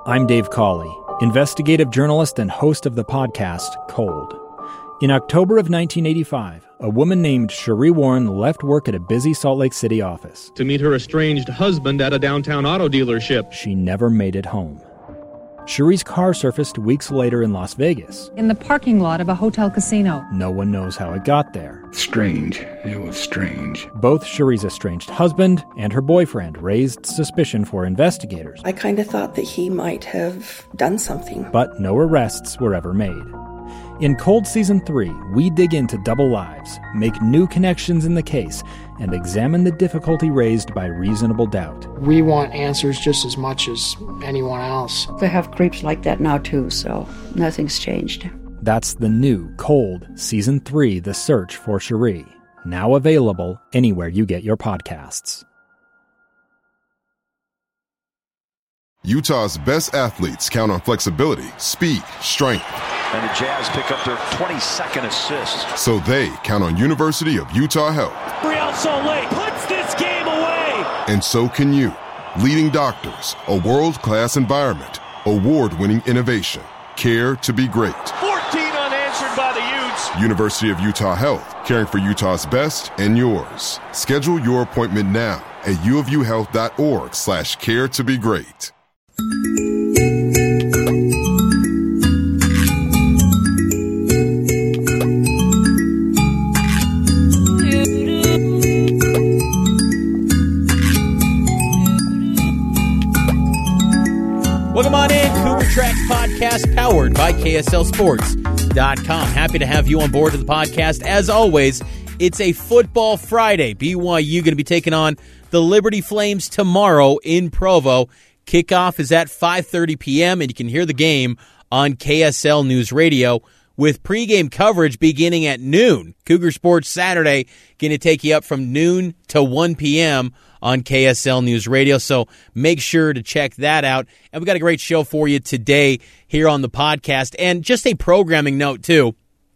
I'm Dave Cawley, investigative journalist and host of the podcast Cold. In October of 1985, a woman named Sheree Warren left work at a busy Salt Lake City office to meet her estranged husband at a downtown auto dealership. She never made it home. Sheree's car surfaced weeks later in Las Vegas. In the parking lot of a hotel casino. No one knows how it got there. Strange. It was strange. Both Sheree's estranged husband and her boyfriend raised suspicion for investigators. I kind of thought that he might have done something. But no arrests were ever made. In Cold Season 3, we dig into double lives, make new connections in the case, and examine the difficulty raised by reasonable doubt. We want answers just as much as anyone else. They have creeps like that now too, so nothing's changed. That's the new Cold Season 3, The Search for Sheree, now available anywhere you get your podcasts. Utah's best athletes count on flexibility, speed, strength. And the Jazz pick up their 22nd assist. So they count on University of Utah Health. Real Salt Lake puts this game away. And so can you. Leading doctors, a world-class environment, award-winning innovation, care to be great. 14 unanswered by the Utes. University of Utah Health, caring for Utah's best and yours. Schedule your appointment now at uofuhealth.org/care to be great. Welcome on in, Cougar Tracks Podcast, powered by KSLSports.com. Happy to have you on board of the podcast. As always, it's a football Friday. BYU going to be taking on the Liberty Flames tomorrow in Provo. Kickoff is at 5:30 p.m., and you can hear the game on KSL News Radio with pregame coverage beginning at noon. Cougar Sports Saturday going to take you up from noon to 1 p.m. on KSL News Radio, so make sure to check that out. And we got a great show for you today here on the podcast. And just a programming note, too,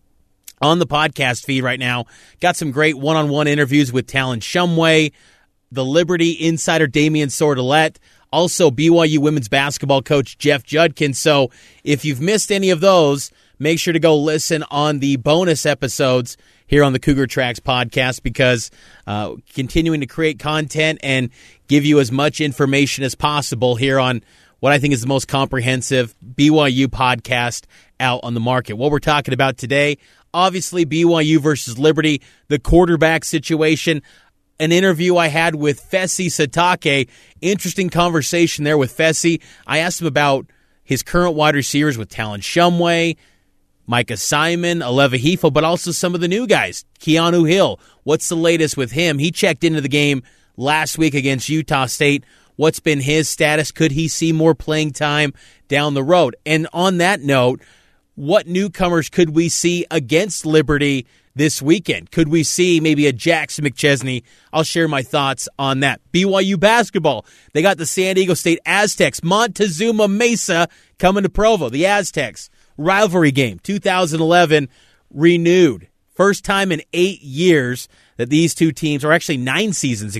on the podcast feed right now, got some great one-on-one interviews with Talon Shumway, the Liberty insider Damian Sordelette, also BYU women's basketball coach Jeff Judkins. So if you've missed any of those, make sure to go listen on the bonus episodes here on the Cougar Tracks podcast, because continuing to create content and give you as much information as possible here on what I think is the most comprehensive BYU podcast out on the market. What we're talking about today, obviously BYU versus Liberty, the quarterback situation, an interview I had with Fesi Satake. Interesting conversation there with Fesi. I asked him about his current wide receivers with Talon Shumway, Micah Simon, Aleva Hifo, but also some of the new guys. Keanu Hill, what's the latest with him? He checked into the game last week against Utah State. What's been his status? Could he see more playing time down the road? And on that note, what newcomers could we see against Liberty this weekend? Could we see maybe a Jackson McChesney? I'll share my thoughts on that. BYU basketball, they got the San Diego State Aztecs, Montezuma Mesa coming to Provo, the Aztecs. Rivalry game, 2011, renewed. First time in 8 years that these two teams, or actually 9 seasons,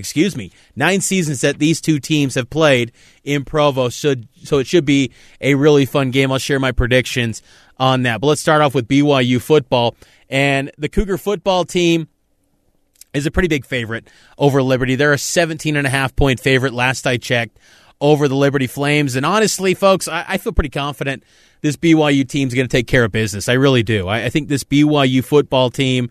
9 seasons that these two teams have played in Provo. So it should be a really fun game. I'll share my predictions on that. But let's start off with BYU football. And the Cougar football team is a pretty big favorite over Liberty. They're a 17.5-point favorite last I checked over the Liberty Flames. And honestly, folks, I feel pretty confident this BYU team is going to take care of business. I really do. I think this BYU football team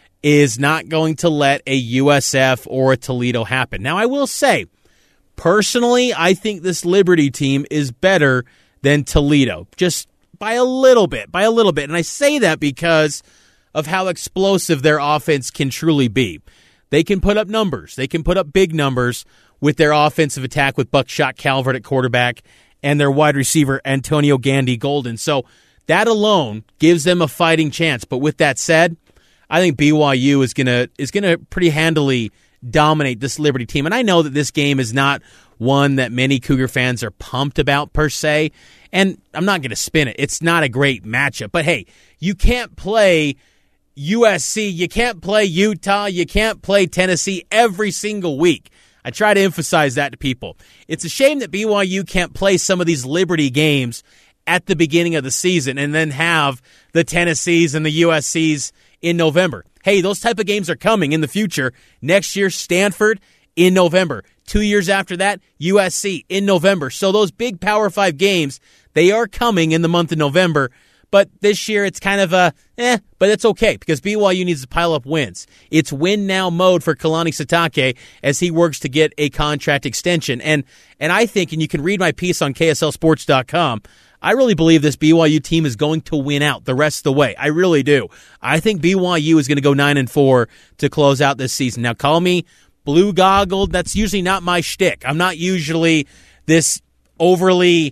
is not going to let a USF or a Toledo happen. Now, I will say, personally, I think this Liberty team is better than Toledo, just by a little bit. And I say that because of how explosive their offense can truly be. They can put up numbers. They can put up big numbers with their offensive attack with Buckshot Calvert at quarterback and their wide receiver Antonio Gandy Golden. So that alone gives them a fighting chance. But with that said, I think BYU is gonna pretty handily dominate this Liberty team. And I know that this game is not one that many Cougar fans are pumped about per se. And I'm not going to spin it. It's not a great matchup. But hey, you can't play USC, you can't play Utah, you can't play Tennessee every single week. I try to emphasize that to people. It's a shame that BYU can't play some of these Liberty games at the beginning of the season and then have the Tennessees and the USCs in November. Hey, those type of games are coming in the future. Next year, Stanford in November. 2 years after that, USC in November. So those big Power 5 games, they are coming in the month of November. But this year, it's kind of but it's okay because BYU needs to pile up wins. It's win now mode for Kalani Sitake as he works to get a contract extension. And I think, and you can read my piece on KSLSports.com, I really believe this BYU team is going to win out the rest of the way. I really do. I think BYU is going to go 9-4 to close out this season. Now, call me blue-goggled. That's usually not my shtick. I'm not usually this overly...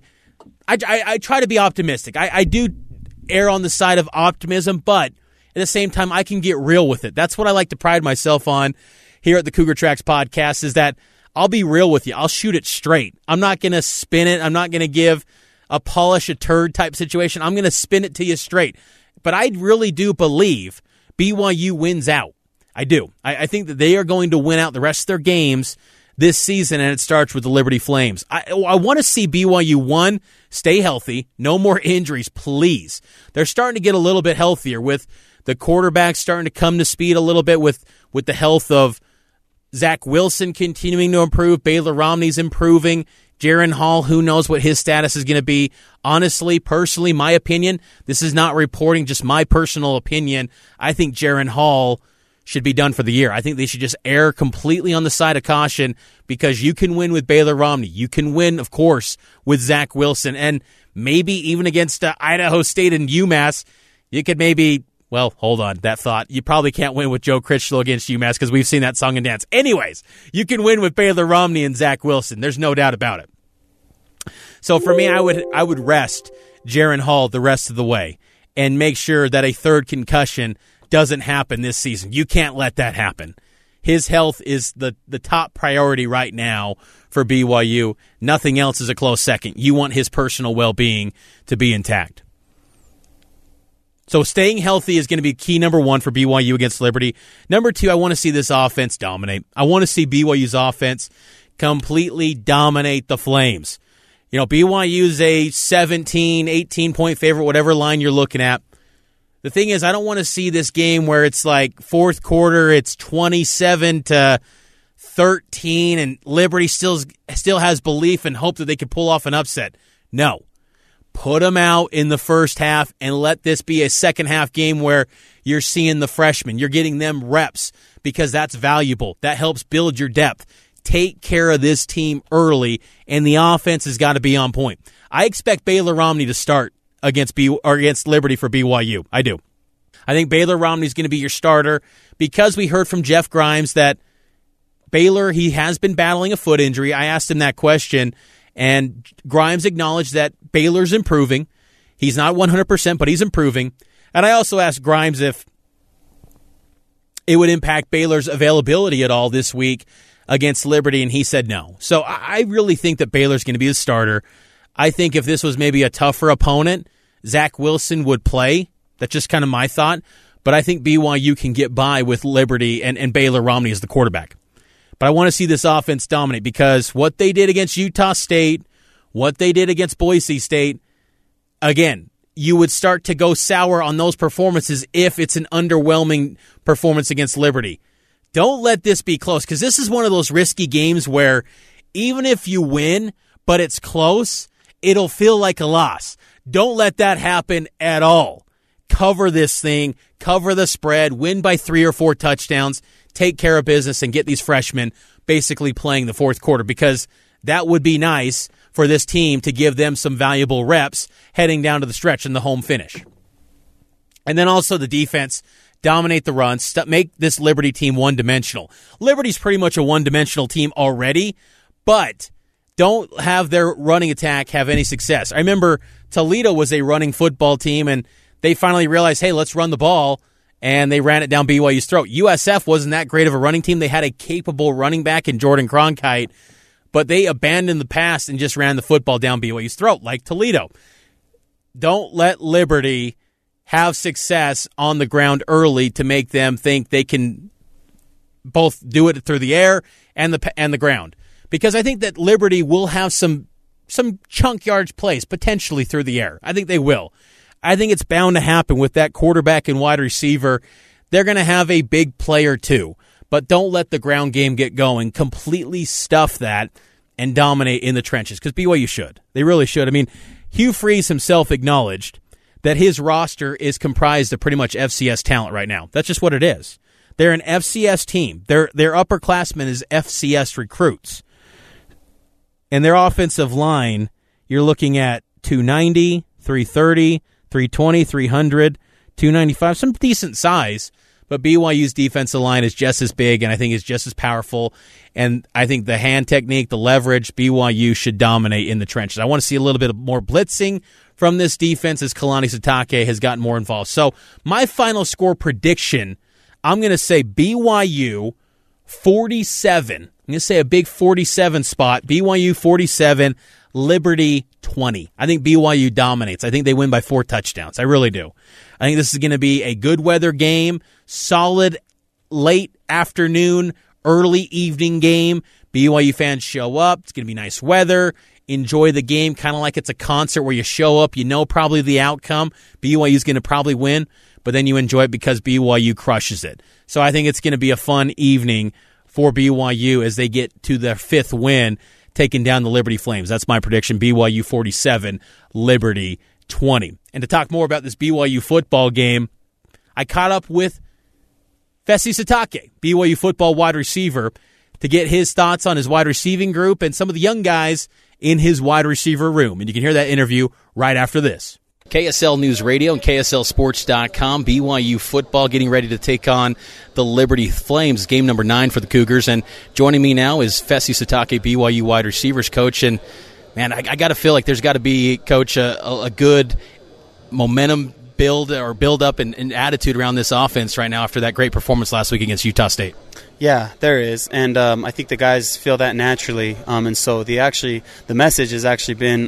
I try to be optimistic. I do err on the side of optimism, but at the same time, I can get real with it. That's what I like to pride myself on here at the Cougar Tracks podcast, is that I'll be real with you. I'll shoot it straight. I'm not going to spin it. I'm not going to give a polish a turd type situation. I'm going to spin it to you straight. But I really do believe BYU wins out. I do. I think that they are going to win out the rest of their games this season, and it starts with the Liberty Flames. I want to see BYU, one, stay healthy, no more injuries, please. They're starting to get a little bit healthier with the quarterback starting to come to speed a little bit with the health of Zach Wilson continuing to improve. Baylor Romney's improving. Jaren Hall, who knows what his status is going to be. Honestly, personally, my opinion, this is not reporting, just my personal opinion. I think Jaren Hall should be done for the year. I think they should just err completely on the side of caution because you can win with Baylor Romney. You can win, of course, with Zach Wilson. And maybe even against Idaho State and UMass, you could maybe, well, hold on, that thought. You probably can't win with Joe Critchlow against UMass because we've seen that song and dance. Anyways, you can win with Baylor Romney and Zach Wilson. There's no doubt about it. So for me, I would rest Jaren Hall the rest of the way and make sure that a third concussion doesn't happen this season. You can't let that happen. His health is the top priority right now for BYU. Nothing else is a close second. You want his personal well-being to be intact. So staying healthy is going to be key number one for BYU against Liberty. Number two, I want to see this offense dominate. I want to see BYU's offense completely dominate the Flames. You know, BYU's a 17, 18-point favorite, whatever line you're looking at. The thing is, I don't want to see this game where it's like fourth quarter, it's 27-13, and Liberty still has belief and hope that they can pull off an upset. No. Put them out in the first half and let this be a second half game where you're seeing the freshmen. You're getting them reps because that's valuable. That helps build your depth. Take care of this team early, and the offense has got to be on point. I expect Baylor Romney to start against Liberty for BYU. I do. I think Baylor Romney is going to be your starter because we heard from Jeff Grimes that Baylor, he has been battling a foot injury. I asked him that question, and Grimes acknowledged that Baylor's improving. He's not 100%, but he's improving. And I also asked Grimes if it would impact Baylor's availability at all this week against Liberty, and he said no. So I really think that Baylor's going to be the starter. I think if this was maybe a tougher opponent, Zach Wilson would play. That's just kind of my thought. But I think BYU can get by with Liberty and Baylor Romney as the quarterback. But I want to see this offense dominate because what they did against Utah State, what they did against Boise State, again, you would start to go sour on those performances if it's an underwhelming performance against Liberty. Don't let this be close because this is one of those risky games where even if you win, but it's close, it'll feel like a loss. Don't let that happen at all. Cover this thing, cover the spread, win by 3 or 4 touchdowns, take care of business, and get these freshmen basically playing the fourth quarter because that would be nice for this team to give them some valuable reps heading down to the stretch in the home finish. And then also the defense, dominate the run, make this Liberty team one-dimensional. Liberty's pretty much a one-dimensional team already, but don't have their running attack have any success. I remember Toledo was a running football team, and they finally realized, hey, let's run the ball, and they ran it down BYU's throat. USF wasn't that great of a running team. They had a capable running back in Jordan Cronkite, but they abandoned the pass and just ran the football down BYU's throat, like Toledo. Don't let Liberty have success on the ground early to make them think they can both do it through the air and the ground. Because I think that Liberty will have some chunk yardage plays potentially through the air. I think they will. I think it's bound to happen with that quarterback and wide receiver. They're going to have a big play or two, but don't let the ground game get going. Completely stuff that and dominate in the trenches, because BYU should. They really should. I mean, Hugh Freeze himself acknowledged that his roster is comprised of pretty much FCS talent right now. That's just what it is. They're an FCS team. Their upperclassmen is FCS recruits. And their offensive line, you're looking at 290, 330, 320, 300, 295, some decent size. But BYU's defensive line is just as big and I think is just as powerful. And I think the hand technique, the leverage, BYU should dominate in the trenches. I want to see a little bit more blitzing from this defense as Kalani Sitake has gotten more involved. So my final score prediction, I'm going to say BYU 47. I'm going to say a big 47 spot. BYU 47, Liberty 20. I think BYU dominates. I think they win by 4 touchdowns. I really do. I think this is going to be a good weather game, solid late afternoon, early evening game. BYU fans show up. It's going to be nice weather. Enjoy the game, kind of like it's a concert where you show up, you know probably the outcome. BYU is going to probably win, but then you enjoy it because BYU crushes it. So I think it's going to be a fun evening for BYU as they get to their 5th win, taking down the Liberty Flames. That's my prediction, BYU 47, Liberty 20. And to talk more about this BYU football game, I caught up with Fesi Sitake, BYU football wide receiver, to get his thoughts on his wide receiving group and some of the young guys in his wide receiver room. And you can hear that interview right after this. KSL News Radio and KSLSports.com. BYU football getting ready to take on the Liberty Flames. Game number 9 for the Cougars. And joining me now is Fesi Sitake, BYU wide receivers coach. And, man, I got to feel like there's got to be, Coach, a good momentum build up and attitude around this offense right now after that great performance last week against Utah State. Yeah, there is, and I think the guys feel that naturally, and so the message has actually been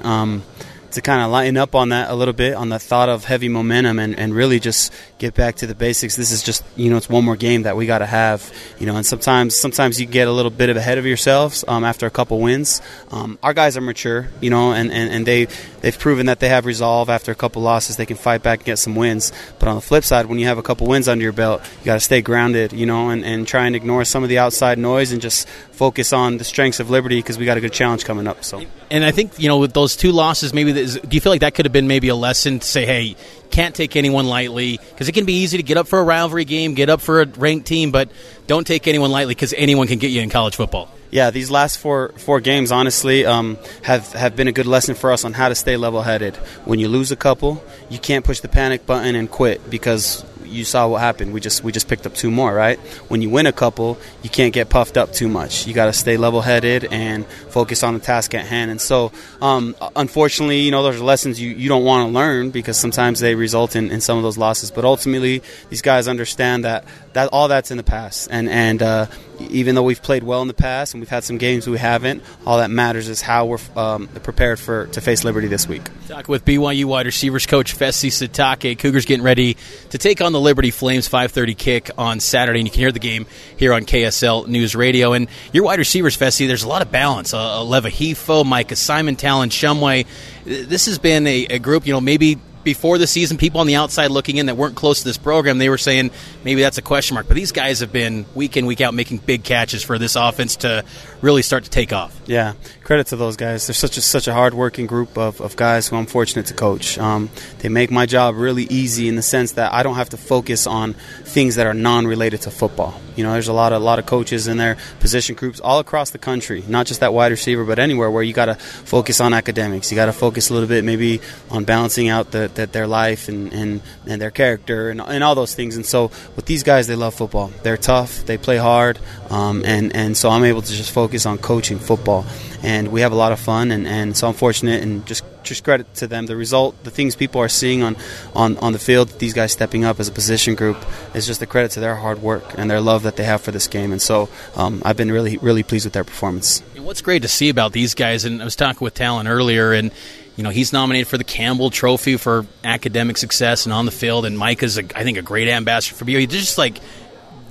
to kind of lighten up on that a little bit, on the thought of heavy momentum, and really just get back to the basics. This is just, it's one more game that we got to have, and sometimes you get a little bit ahead of yourselves after a couple wins. Our guys are mature, and they've proven that they have resolve. After a couple losses, they can fight back and get some wins. But on the flip side, when you have a couple wins under your belt, you got to stay grounded, and try and ignore some of the outside noise and just focus on the strengths of Liberty, because we got a good challenge coming up. So, and I think with those 2 losses, maybe do you feel like that could have been maybe a lesson to say, hey, can't take anyone lightly, because it can be easy to get up for a rivalry game, get up for a ranked team, but don't take anyone lightly, because anyone can get you in college football. Yeah, these last four games, honestly, have been a good lesson for us on how to stay level-headed. When you lose a couple, you can't push the panic button and quit, because you saw what happened. We just picked up 2 more, right? When you win a couple, you can't get puffed up too much. You got to stay level-headed and focus on the task at hand. And so, unfortunately, those are lessons you don't want to learn, because sometimes they result in some of those losses. But ultimately, these guys understand that all that's in the past. And even though we've played well in the past and we've had some games we haven't, all that matters is how we're prepared to face Liberty this week. Talk with BYU wide receivers coach Fesi Sitake. Cougars getting ready to take on the Liberty Flames, 5:30 kick on Saturday, and you can hear the game here on KSL News Radio. And your wide receivers, Fesi, there's a lot of balance. Leva Hifo, Micah Simon, Talon Shumway. This has been a group, maybe before the season, people on the outside looking in that weren't close to this program, they were saying maybe that's a question mark. But these guys have been week in, week out making big catches for this offense to really start to take off. Yeah, credit to those guys. They're such a hard-working group of guys who I'm fortunate to coach. They make my job really easy in the sense that I don't have to focus on things that are non-related to football. There's a lot of coaches in their position groups all across the country, not just that wide receiver, but anywhere, where you got to focus on academics. You got to focus a little bit maybe on balancing out their life and their character and all those things. And so with these guys, they love football. They're tough. They play hard. And so I'm able to just focus on coaching football. And we have a lot of fun. And so I'm fortunate, and just credit to them. The result, the things people are seeing on the field, these guys stepping up as a position group, is just a credit to their hard work and their love that they have for this game. And so I've been really, really pleased with their performance. What's great to see about these guys, and I was talking with Talon earlier, and he's nominated for the Campbell Trophy for academic success and on the field, and Mike is, I think, a great ambassador for BYU. Just like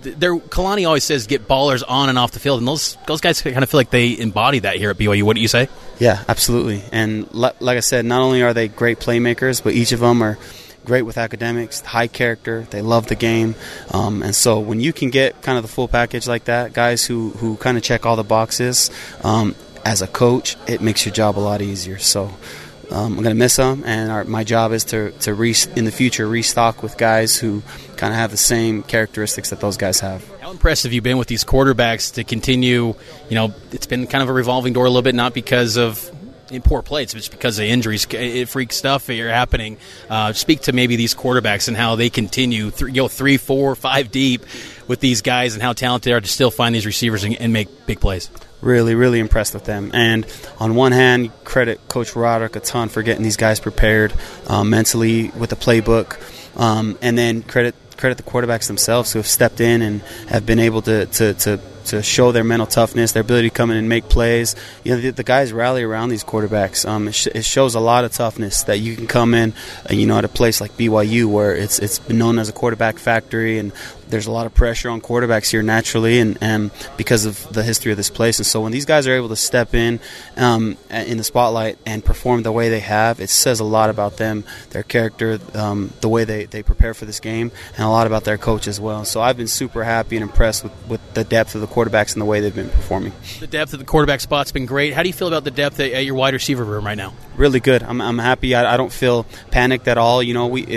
Kalani always says get ballers on and off the field, and those guys kind of feel like they embody that here at BYU. Wouldn't you say? Yeah, absolutely. And like I said, not only are they great playmakers, but each of them are great with academics, high character, they love the game. And so when you can get kind of the full package like that, guys who kind of check all the boxes, as a coach, it makes your job a lot easier. So I'm going to miss them, and my job is to in the future restock with guys who kind of have the same characteristics that those guys have. How impressed have you been with these quarterbacks to continue? It's been kind of a revolving door a little bit, not because of poor play, it's just because of injuries, freak stuff are happening. Speak to maybe these quarterbacks and how they continue 3, 4, 5 deep with these guys, and how talented they are to still find these receivers and make big plays. Really, really impressed with them. And on one hand, credit Coach Roderick a ton for getting these guys prepared mentally with the playbook, and then credit the quarterbacks themselves who have stepped in and have been able to show their mental toughness, their ability to come in and make plays. The guys rally around these quarterbacks. It shows a lot of toughness that you can come in, at a place like BYU where it's been known as a quarterback factory, and there's a lot of pressure on quarterbacks here naturally, and because of the history of this place. And so when these guys are able to step in the spotlight and perform the way they have, it says a lot about them, their character, the way they prepare for this game, and a lot about their coach as well. So I've been super happy and impressed with the depth of the quarterbacks and the way they've been performing. The depth of the quarterback spot's been great. How do you feel about the depth at your wide receiver room right now? Really good. I'm happy. I don't feel panicked at all.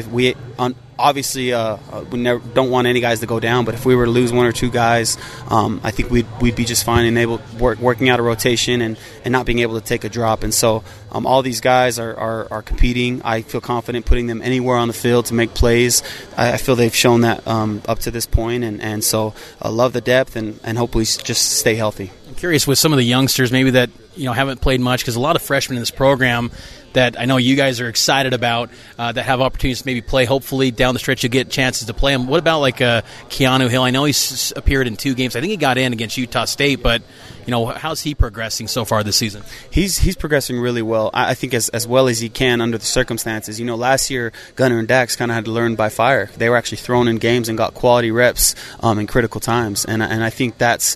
Obviously, we don't want any guys to go down, but if we were to lose one or two guys, I think we'd be just fine and working out a rotation and not being able to take a drop. And so all these guys are competing. I feel confident putting them anywhere on the field to make plays. I feel they've shown that up to this point, and so I love the depth and hopefully just stay healthy. I'm curious with some of the youngsters maybe that haven't played much, because a lot of freshmen in this program that I know you guys are excited about that have opportunities to maybe play. Hopefully down the stretch you'll get chances to play them. What about like Keanu Hill? I know he's appeared in 2 games. I think he got in against Utah State, but how's he progressing so far this season? He's progressing really well. I think as well as he can under the circumstances. Last year Gunnar and Dax kind of had to learn by fire. They were actually thrown in games and got quality reps in critical times, and I think that's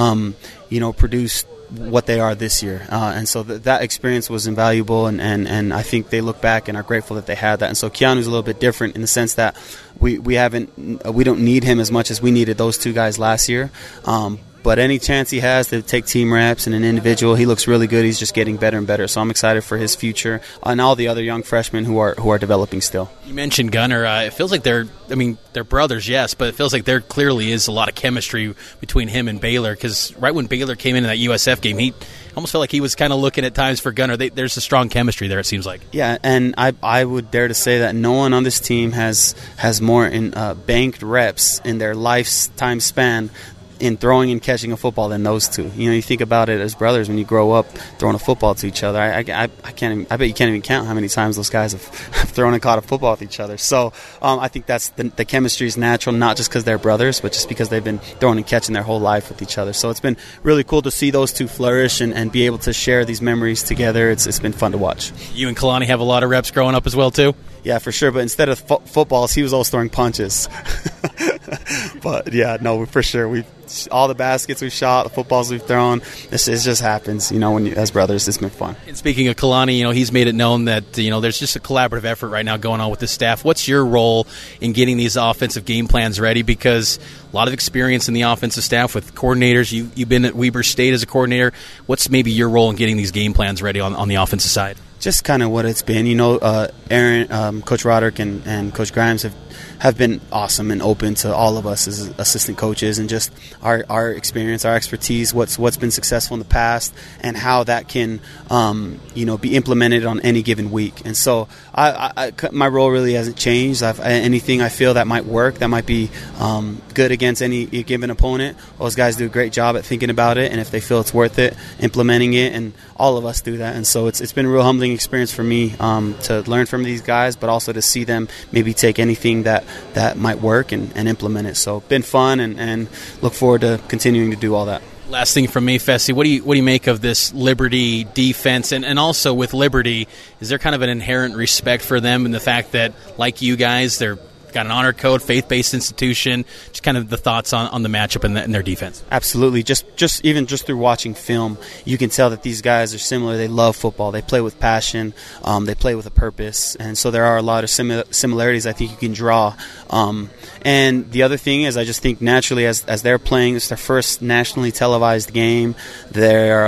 produced what they are this year, and so that experience was invaluable, and I think they look back and are grateful that they had that. And so Keanu's a little bit different in the sense that we don't need him as much as we needed those 2 guys last year. But any chance he has to take team reps and an individual, he looks really good. He's just getting better and better. So I'm excited for his future and all the other young freshmen who are developing still. You mentioned Gunnar. It feels like they're brothers, yes, but it feels like there clearly is a lot of chemistry between him and Baylor, because right when Baylor came into that USF game, he almost felt like he was kind of looking at times for Gunnar. There's a strong chemistry there, it seems like. Yeah, and I would dare to say that no one on this team has more banked reps in their lifetime span in throwing and catching a football than those 2. You think about it as brothers when you grow up throwing a football to each other. I bet you can't even count how many times those guys have thrown and caught a football with each other. So I think that's the chemistry is natural, not just because they're brothers, but just because they've been throwing and catching their whole life with each other. So it's been really cool to see those 2 flourish and be able to share these memories together. It's been fun to watch. You and Kalani have a lot of reps growing up as well too? Yeah, for sure. But instead of footballs, he was always throwing punches. But yeah, no, for sure. All the baskets we've shot, the footballs we've thrown, it just happens, as brothers. It's been fun. And speaking of Kalani, he's made it known that, there's just a collaborative effort right now going on with the staff. What's your role in getting these offensive game plans ready? Because a lot of experience in the offensive staff with coordinators. You've been at Weber State as a coordinator. What's maybe your role in getting these game plans ready on the offensive side? Just kind of what it's been. Aaron, Coach Roderick, and Coach Grimes have been awesome and open to all of us as assistant coaches, and just our experience, our expertise, what's been successful in the past, and how that can be implemented on any given week. And so my role really hasn't changed. Anything I feel that might work, that might be good against any given opponent, those guys do a great job at thinking about it, and if they feel it's worth it, implementing it, and all of us do that. And so it's been a real humbling experience for me to learn from these guys, but also to see them maybe take anything that might work and implement it. So been fun, and look forward to continuing to do all that. Last thing from me, Fessy, what do you make of this Liberty defense? And also with Liberty, is there kind of an inherent respect for them in the fact that, like you guys, they're got an honor code, faith-based institution. Just kind of the thoughts on the matchup and their defense. Absolutely. Just through watching film, you can tell that these guys are similar. They love football. They play with passion. They play with a purpose. And so there are a lot of similarities I think you can draw. And the other thing is I just think naturally as they're playing, it's their first nationally televised game. They're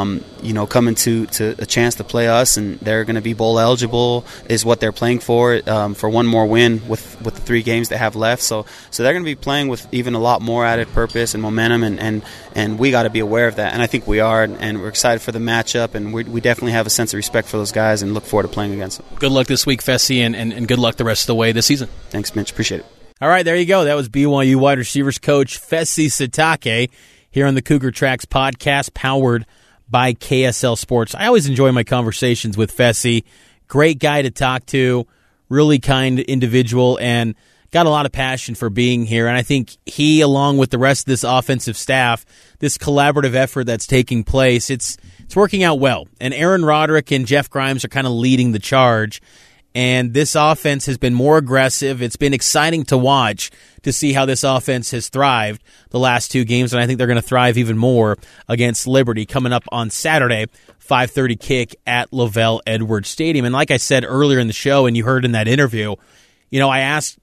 coming to a chance to play us, and they're going to be bowl eligible is what they're playing for one more win with the 3 games they have left. So they're going to be playing with even a lot more added purpose and momentum, and we got to be aware of that. And I think we are, and we're excited for the matchup, and we definitely have a sense of respect for those guys and look forward to playing against them. Good luck this week, Fesi, and good luck the rest of the way this season. Thanks, Mitch. Appreciate it. All right, there you go. That was BYU wide receivers coach Fesi Sitake here on the Cougar Tracks podcast, powered by KSL Sports. I always enjoy my conversations with Fesi. Great guy to talk to, really kind individual, and got a lot of passion for being here. And I think he, along with the rest of this offensive staff, this collaborative effort that's taking place, it's working out well. And Aaron Roderick and Jeff Grimes are kind of leading the charge. And this offense has been more aggressive. It's been exciting to watch to see how this offense has thrived the last 2 games, and I think they're going to thrive even more against Liberty coming up on Saturday, 5:30 kick at Lavelle Edwards Stadium. And like I said earlier in the show, and you heard in that interview, I asked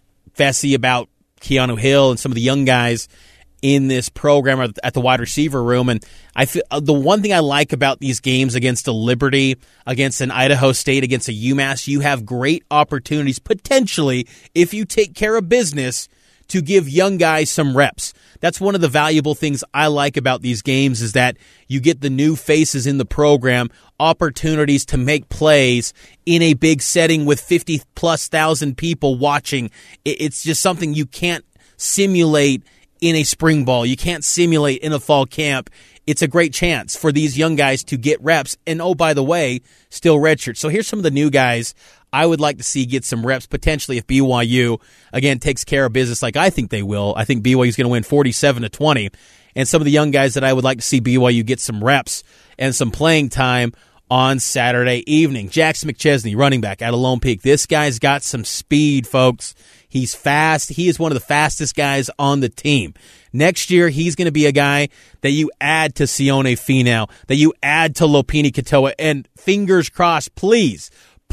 Fesi about Keanu Hill and some of the young guys in this program at the wide receiver room. And I feel the one thing I like about these games against a Liberty, against an Idaho State, against a UMass, you have great opportunities potentially if you take care of business to give young guys some reps. That's one of the valuable things I like about these games is that you get the new faces in the program, opportunities to make plays in a big setting with 50,000+ people watching. It's just something you can't simulate in a spring ball. You can't simulate in a fall camp. It's a great chance for these young guys to get reps. And, oh, by the way, still redshirt. So here's some of the new guys I would like to see get some reps, potentially if BYU, again, takes care of business like I think they will. I think BYU is going to win 47-20. And some of the young guys that I would like to see BYU get some reps and some playing time on Saturday evening. Jackson McChesney, running back out of Lone Peak. This guy's got some speed, folks. He's fast. He is one of the fastest guys on the team. Next year, he's going to be a guy that you add to Sione Finau, that you add to Lopini Katoa, and fingers crossed, please,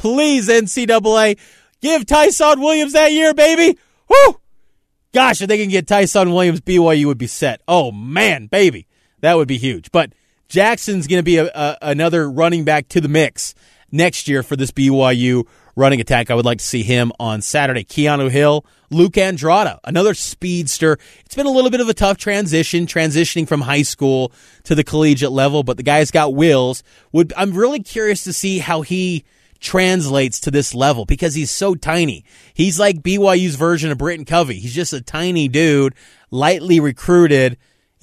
NCAA, give Tyson Williams that year, baby. Woo! Gosh, if they can get Tyson Williams, BYU would be set. Oh, man, baby. That would be huge. But Jackson's going to be another running back to the mix next year for this BYU running attack. I would like to see him on Saturday. Keanu Hill, Luke Andrada, another speedster. It's been a little bit of a tough transitioning from high school to the collegiate level, but the guy's got wheels. I'm really curious to see how he translates to this level because he's so tiny. He's like BYU's version of Britton Covey. He's just a tiny dude, lightly recruited.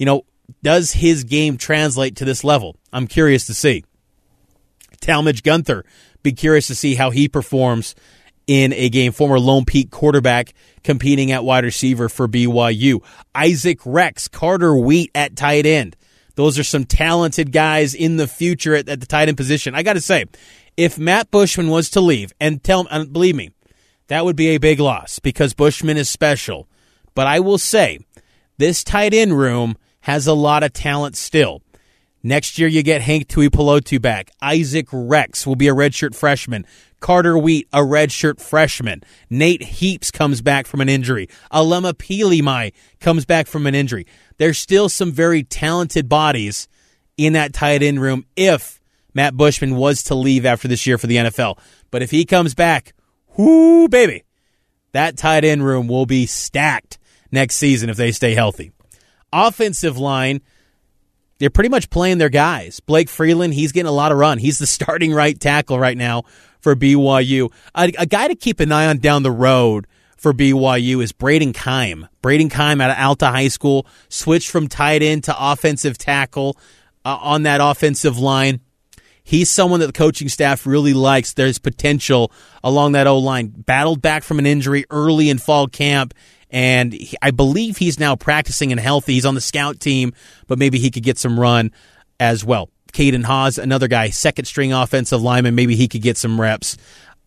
Does his game translate to this level? I'm curious to see. Talmadge Gunther, be curious to see how he performs in a game. Former Lone Peak quarterback competing at wide receiver for BYU. Isaac Rex, Carter Wheat at tight end. Those are some talented guys in the future at the tight end position. I got to say, if Matt Bushman was to leave, and believe me, that would be a big loss because Bushman is special. But I will say, this tight end room has a lot of talent still. Next year, you get Hank Tuipulotu back. Isaac Rex will be a redshirt freshman. Carter Wheat, a redshirt freshman. Nate Heaps comes back from an injury. Alema Pilimai comes back from an injury. There's still some very talented bodies in that tight end room if Matt Bushman was to leave after this year for the NFL. But if he comes back, whoo, baby, that tight end room will be stacked next season if they stay healthy. Offensive line, they're pretty much playing their guys. Blake Freeland, he's getting a lot of run. He's the starting right tackle right now for BYU. A guy to keep an eye on down the road for BYU is Braden Keim. Braden Keim out of Alta High School, switched from tight end to offensive tackle on that offensive line. He's someone that the coaching staff really likes. There's potential along that O-line. Battled back from an injury early in fall camp, and I believe he's now practicing and healthy. He's on the scout team, but maybe he could get some run as well. Caden Haas, another guy, second-string offensive lineman. Maybe he could get some reps.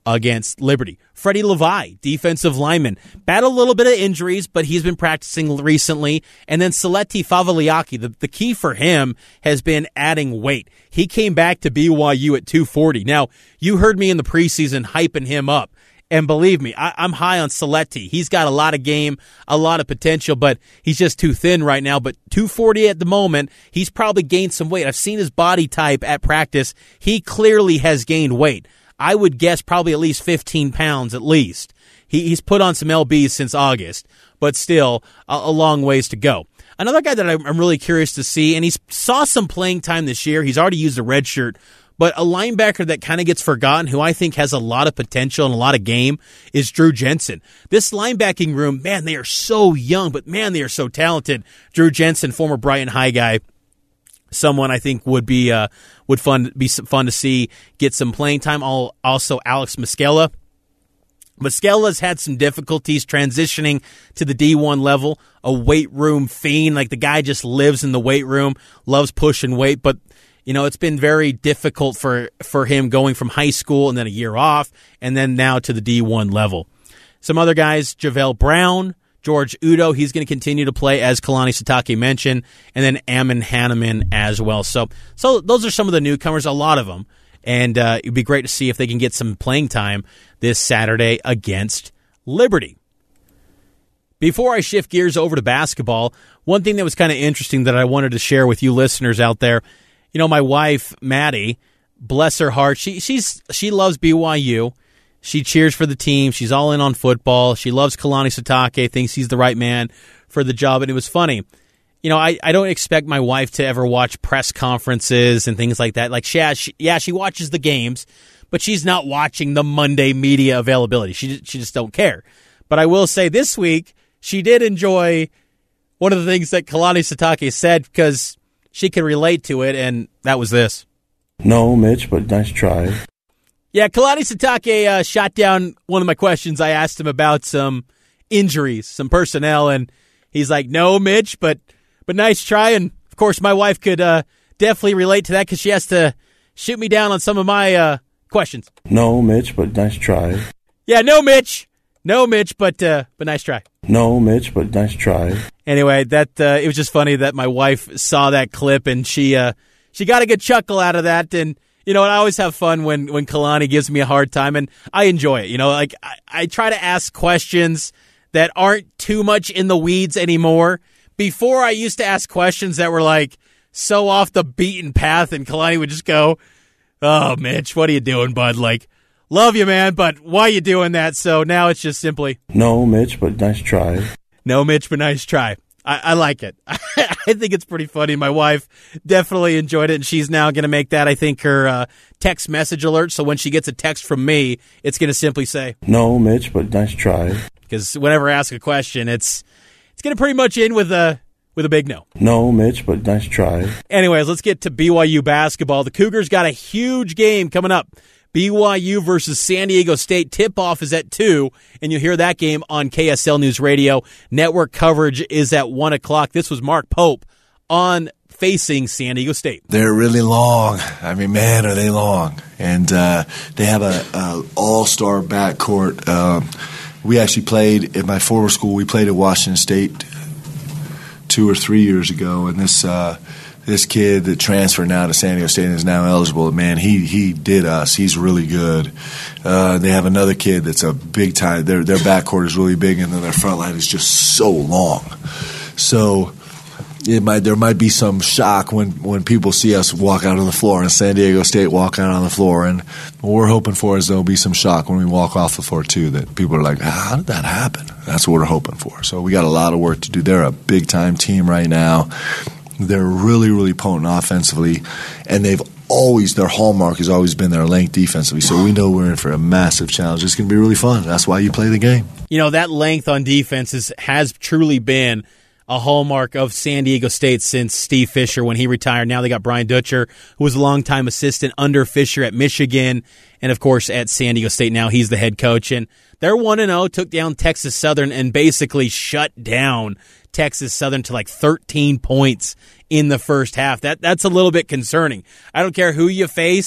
against Liberty. Freddie Levi, defensive lineman, battled a little bit of injuries, but he's been practicing recently. And then Saleti Favaliaki, the key for him has been adding weight. He came back to BYU at 240. Now, you heard me in the preseason hyping him up. And believe me, I'm high on Saleti. He's got a lot of game, a lot of potential, but he's just too thin right now. But 240 at the moment, he's probably gained some weight. I've seen his body type at practice. He clearly has gained weight. I would guess probably at least 15 pounds at least. He's put on some LBs since August, but still a long ways to go. Another guy that I'm really curious to see, and he saw some playing time this year. He's already used a red shirt, but a linebacker that kind of gets forgotten, who I think has a lot of potential and a lot of game, is Drew Jensen. This linebacking room, man, they are so young, but man, they are so talented. Drew Jensen, former Brighton High guy, someone I think would be fun to see get some playing time. Also, Alex Muscala. Muscala's had some difficulties transitioning to the D1 level. A weight room fiend, like the guy just lives in the weight room, loves pushing weight, but it's been very difficult for him going from high school and then a year off, and then now to the D1 level. Some other guys, JaVale Brown, George Udo, he's going to continue to play, as Kalani Sitake mentioned, and then Ammon Hanneman as well. So those are some of the newcomers, a lot of them, and it'd be great to see if they can get some playing time this Saturday against Liberty. Before I shift gears over to basketball, one thing that was kind of interesting that I wanted to share with you listeners out there, my wife, Maddie, bless her heart, she loves BYU. She cheers for the team. She's all in on football. She loves Kalani Sitake, thinks he's the right man for the job. And it was funny. I don't expect my wife to ever watch press conferences and things like that. Like, she watches the games, but she's not watching the Monday media availability. She just don't care. But I will say this week, she did enjoy one of the things that Kalani Sitake said because she could relate to it, and that was this. No, Mitch, but nice try. Yeah, Kalani Sitake shot down one of my questions. I asked him about some injuries, some personnel, and he's like, no, Mitch, but nice try. And, of course, my wife could definitely relate to that because she has to shoot me down on some of my questions. No, Mitch, but nice try. Yeah, no, Mitch, but nice try. No, Mitch, but nice try. Anyway, that it was just funny that my wife saw that clip, and she got a good chuckle out of that. And I always have fun when Kalani gives me a hard time, and I enjoy it. I try to ask questions that aren't too much in the weeds anymore. Before, I used to ask questions that were like so off the beaten path, and Kalani would just go, "Oh, Mitch, what are you doing, bud? Like, love you, man, but why are you doing that?" So now it's just simply, no, Mitch, but nice try. No, Mitch, but nice try. I like it. I think it's pretty funny. My wife definitely enjoyed it, and she's now going to make that, I think, her text message alert. So when she gets a text from me, it's going to simply say, no, Mitch, but nice try. Because whenever I ask a question, it's going to pretty much end with a big no. No, Mitch, but nice try. Anyways, let's get to BYU basketball. The Cougars got a huge game coming up. BYU versus San Diego State. Tip-off is at 2, and you'll hear that game on KSL News Radio. Network coverage is at 1 o'clock. This was Mark Pope on Facing San Diego State. They're really long. I mean, man, are they long. And they have a all-star backcourt. We actually played at my former school. We played at Washington State 2 or 3 years ago, and this kid that transferred now to San Diego State and is now eligible, man, he did us. He's really good. They have another kid that's a big time. Their backcourt is really big, and then their front line is just so long. So there might be some shock when people see us walk out on the floor and San Diego State walk out on the floor. And what we're hoping for is there'll be some shock when we walk off the floor, too, that people are like, how did that happen? That's what we're hoping for. So we got a lot of work to do. They're a big-time team right now. They're really, really potent offensively, and their hallmark has always been their length defensively. So we know we're in for a massive challenge. It's going to be really fun. That's why you play the game. That length on defense has truly been a hallmark of San Diego State since Steve Fisher when he retired. Now they got Brian Dutcher, who was a longtime assistant under Fisher at Michigan, and of course at San Diego State. Now he's the head coach, and they're 1-0, took down Texas Southern and basically shut down Texas Southern to like 13 points in the first half. That's a little bit concerning. I don't care who you face.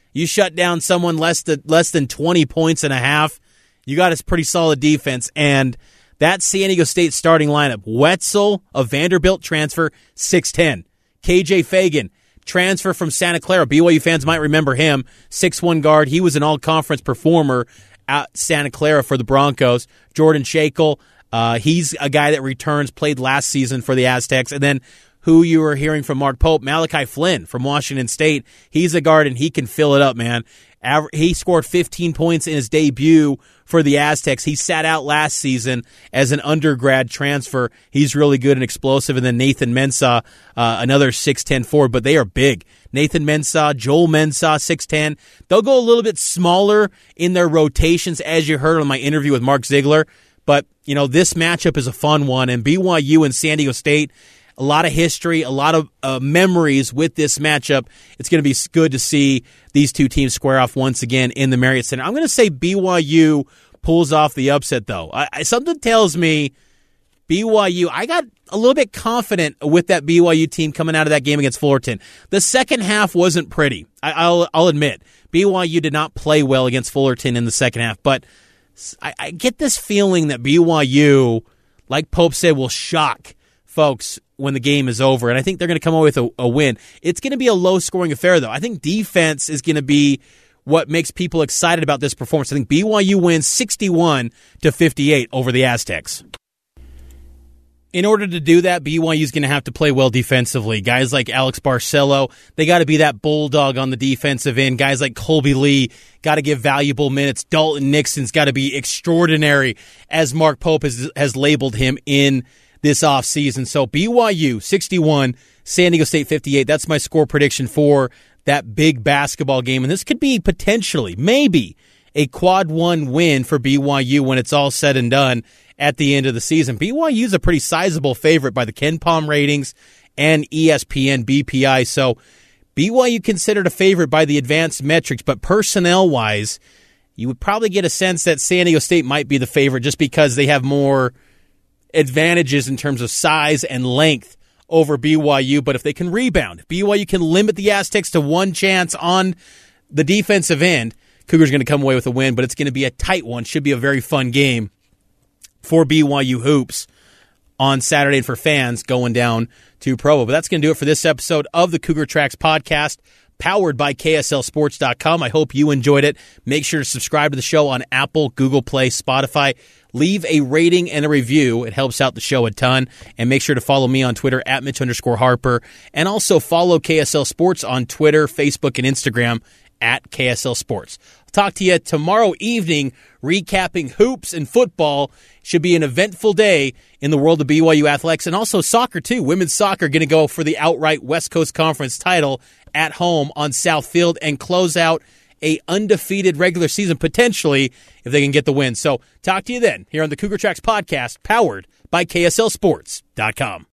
You shut down someone less than 20 points and a half. You got a pretty solid defense. And that San Diego State starting lineup, Wetzel, a Vanderbilt transfer, 6'10". KJ Fagan, transfer from Santa Clara. BYU fans might remember him, 6'1" guard. He was an all-conference performer at Santa Clara for the Broncos. Jordan Shackle, he's a guy that returns, played last season for the Aztecs. And then who you were hearing from Mark Pope, Malachi Flynn from Washington State. He's a guard, and he can fill it up, man. He scored 15 points in his debut for the Aztecs. He sat out last season as an undergrad transfer. He's really good and explosive. And then Nathan Mensah, another 6'10" forward, but they are big. Nathan Mensah, Joel Mensah, 6'10". They'll go a little bit smaller in their rotations, as you heard on my interview with Mark Ziegler. But, this matchup is a fun one. And BYU and San Diego State, a lot of history, a lot of memories with this matchup. It's going to be good to see these two teams square off once again in the Marriott Center. I'm going to say BYU pulls off the upset, though. Something tells me BYU, I got a little bit confident with that BYU team coming out of that game against Fullerton. The second half wasn't pretty. I'll admit. BYU did not play well against Fullerton in the second half, but I get this feeling that BYU, like Pope said, will shock folks when the game is over, and I think they're going to come away with a win. It's going to be a low-scoring affair, though. I think defense is going to be what makes people excited about this performance. I think BYU wins 61-58 over the Aztecs. In order to do that, BYU is going to have to play well defensively. Guys like Alex Barcelo, they got to be that bulldog on the defensive end. Guys like Colby Lee got to give valuable minutes. Dalton Nixon's got to be extraordinary, as Mark Pope has labeled him in this offseason. So BYU 61, San Diego State 58. That's my score prediction for that big basketball game. And this could be potentially, maybe, a quad one win for BYU when it's all said and done at the end of the season. BYU is a pretty sizable favorite by the KenPom ratings and ESPN BPI. So BYU considered a favorite by the advanced metrics, but personnel-wise, you would probably get a sense that San Diego State might be the favorite just because they have more advantages in terms of size and length over BYU. But if they can rebound, if BYU can limit the Aztecs to one chance on the defensive end, Cougars going to come away with a win, but it's going to be a tight one. Should be a very fun game for BYU hoops on Saturday and for fans going down to Provo. But that's going to do it for this episode of the Cougar Tracks podcast, powered by KSLSports.com. I hope you enjoyed it. Make sure to subscribe to the show on Apple, Google Play, Spotify. Leave a rating and a review. It helps out the show a ton. And make sure to follow me on Twitter at Mitch_Harper. And also follow KSL Sports on Twitter, Facebook, and Instagram at KSL Sports. I'll talk to you tomorrow evening recapping hoops and football. Should be an eventful day in the world of BYU athletics, and also soccer too. Women's soccer going to go for the outright West Coast Conference title at home on South Field and close out a undefeated regular season, potentially, if they can get the win. So talk to you then here on the Cougar Tracks podcast, powered by KSLSports.com.